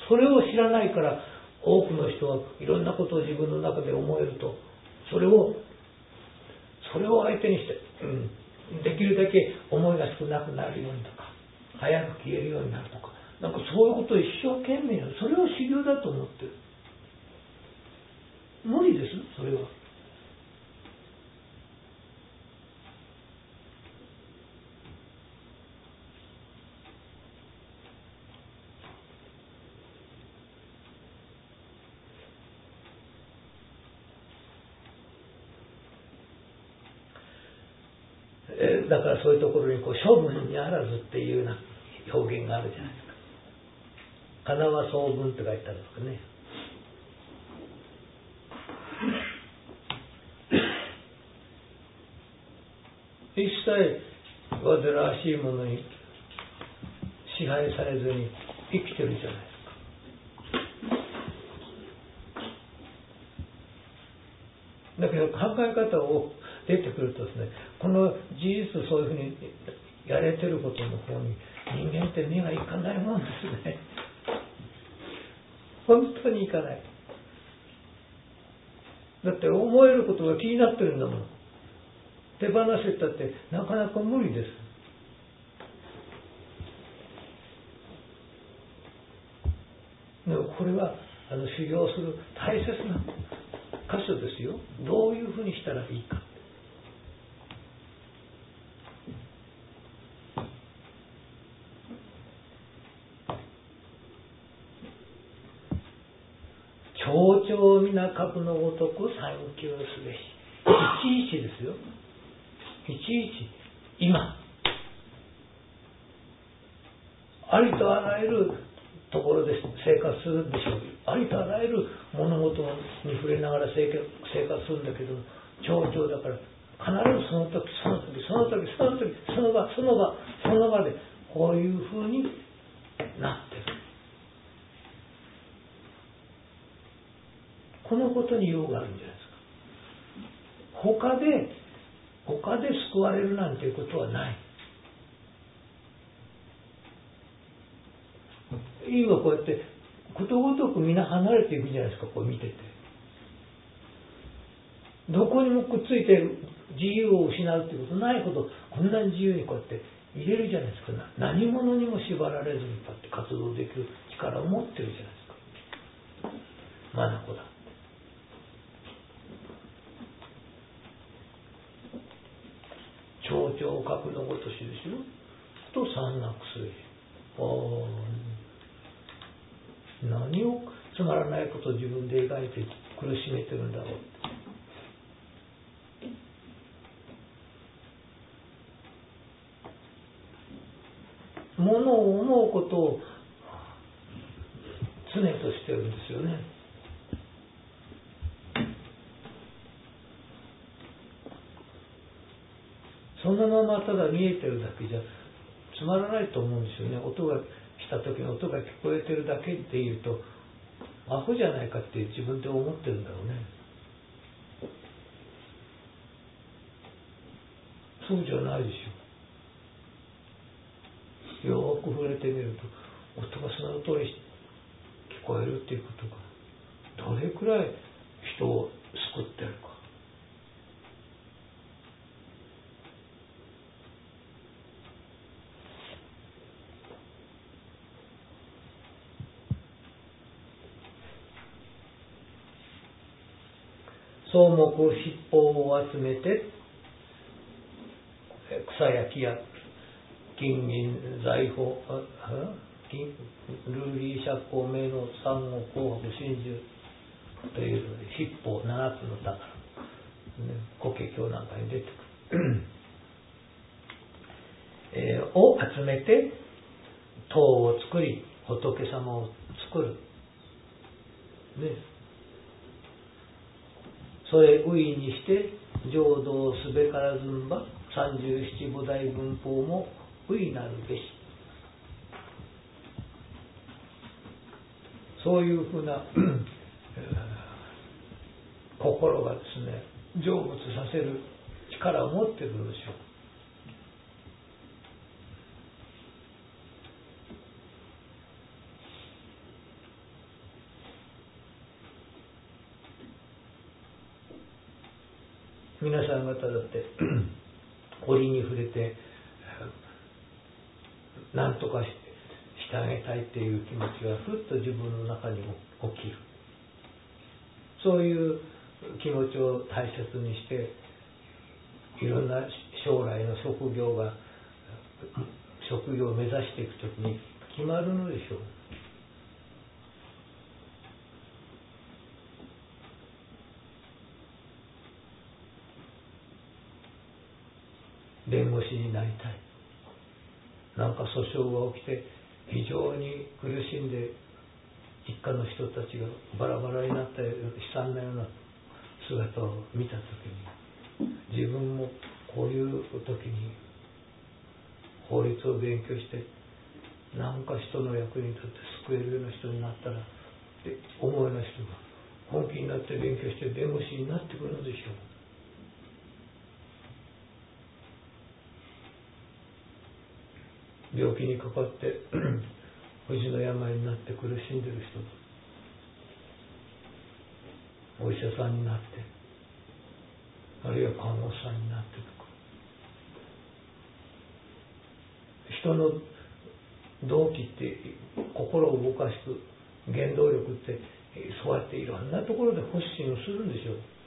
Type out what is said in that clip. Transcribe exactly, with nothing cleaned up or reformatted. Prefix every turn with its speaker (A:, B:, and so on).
A: それを知らないから、多くの人はいろんなことを自分の中で思えると、それをそれを相手にして、うん、できるだけ思いが少なくなるようにとか、早く消えるようになるとか、なんかそういうことを一生懸命やる。それを修行だと思ってる。無理です、それは。えだからそういうところにこう処分にあらずっていうような表現があるじゃないですか。かなわ総分って書いてあるんですかね。一切煩わしいものに支配されずに生きてるじゃないですか。だけど考え方を出てくるとですね、この事実そういうふうにやれてることの方に人間って目がいかないもんですね。本当にいかない。だって思えることが気になってるんだもん。手放せたってなかなか無理です。でもこれはあの修行する大切な箇所ですよ。どういうふうにしたらいいか。丁々皆格のごとく参求すべし。いちいちですよ。いちいち今ありとあらゆるところで生活するでしょう。ありとあらゆる物事に触れながら生活するんだけど、丁々だから必ずその時その時その時その時その場その場その場でこういうふうになってる。このことに用があるんじゃないですか。他で他で救われるなんていうことはない。今こうやってことごとく皆離れていくじゃないですか。こう見てて、どこにもくっついて自由を失うっていうことないほど、こんなに自由にこうやって入れるじゃないですか。何者にも縛られずにこうやって活動できる力を持ってるじゃないですか。マナコだ。丁々格のごとしですよ。と三なくすべし。ああ、何をつまらないことを自分で描いて苦しめてるんだろうって。ものを思うことを常としてるんですよね。そのままただ見えてるだけじゃつまらないと思うんですよね。音が来た時の音が聞こえてるだけっていうとアホじゃないかって自分で思ってるんだろうね。そうじゃないでしょ。よーく触れてみると音がその通り聞こえるっていうことがどれくらい人を救ってるか。草木七宝を集めて草や木や金銀財宝金ルーリー釈光明の三五紅白真珠という七宝七つの宝、ね、法華経なんかに出てくる、えー、を集めて塔を作り仏様を作る、ね、それういにして浄土すべからずんば三十七菩提文法もういなるべし。そういうふうな心がですね成仏させる力を持っているのでしょう。 皆さん方だって折に触れて何とかしてあげたいっていう気持ちがふっと自分の中にも起きる。そういう気持ちを大切にしていろんな将来の職業が職業を目指していくときに決まるのでしょう。弁護士になりたい。なんか訴訟が起きて非常に苦しんで一家の人たちがバラバラになったような悲惨なような姿を見たときに、自分もこういう時に法律を勉強してなんか人の役に立って救えるような人になったらって思うような人が本気になって勉強して弁護士になってくるのでしょう。病気にかかって不治の病になって苦しんでいる人がお医者さんになって、あるいは看護師さんになってとか、人の動機って心を動かす原動力ってそうやっていろんなところで発信をするんでしょう。